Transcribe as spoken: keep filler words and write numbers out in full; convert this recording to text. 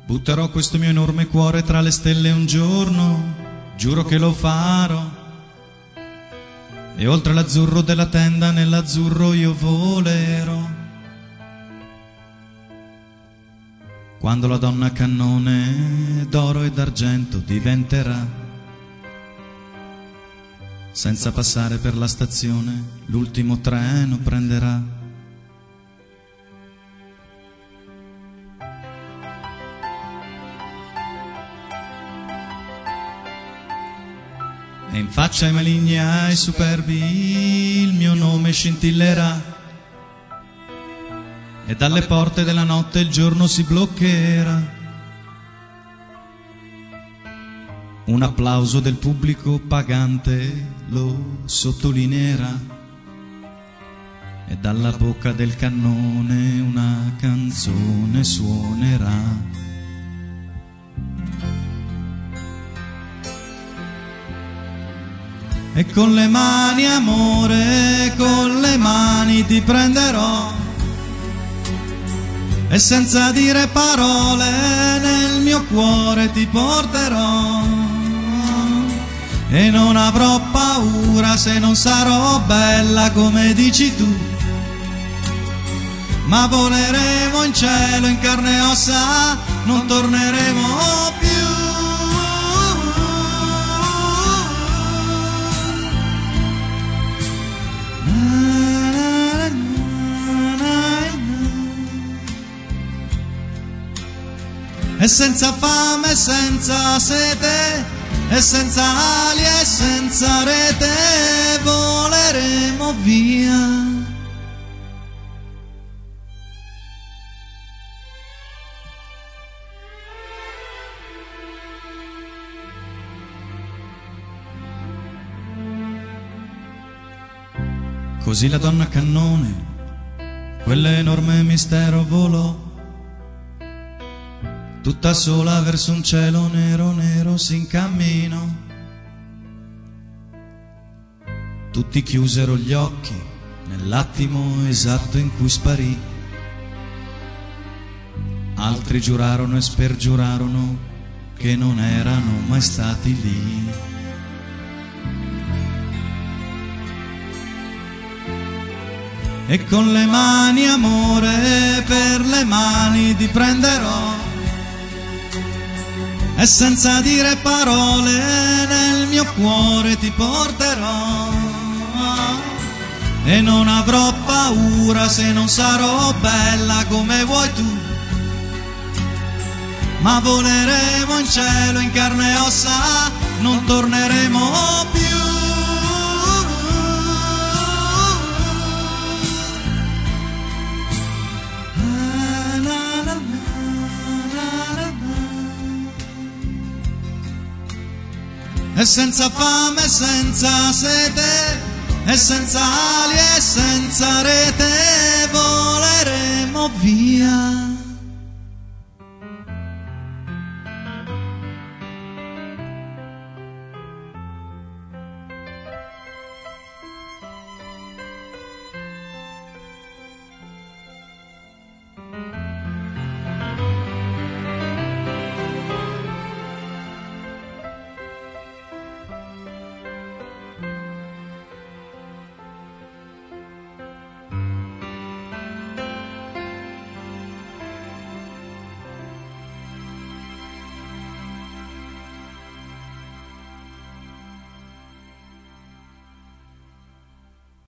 Butterò questo mio enorme cuore tra le stelle un giorno, giuro che lo farò. E oltre l'azzurro della tenda, nell'azzurro io volerò. Quando la donna cannone d'oro e d'argento diventerà, senza passare per la stazione, l'ultimo treno prenderà. E in faccia ai maligni e ai superbi il mio nome scintillerà, e dalle porte della notte il giorno si bloccherà. Un applauso del pubblico pagante lo sottolineerà, e dalla bocca del cannone una canzone suonerà. E con le mani, amore, con le mani ti prenderò, e senza dire parole nel mio cuore ti porterò. E non avrò paura se non sarò bella come dici tu, ma voleremo in cielo in carne e ossa, non torneremo più. E senza fame e senza sete, e senza ali e senza rete, voleremo via. Così la donna cannone, quell'enorme mistero volò, tutta sola verso un cielo nero nero s'incamminò. Tutti chiusero gli occhi nell'attimo esatto in cui sparì, altri giurarono e spergiurarono che non erano mai stati lì. E con le mani, amore, per le mani ti prenderò, e senza dire parole nel mio cuore ti porterò. E non avrò paura se non sarò bella come vuoi tu, ma voleremo in cielo in carne e ossa, non torneremo più. E senza fame e senza sete, e senza ali e senza rete, voleremo via.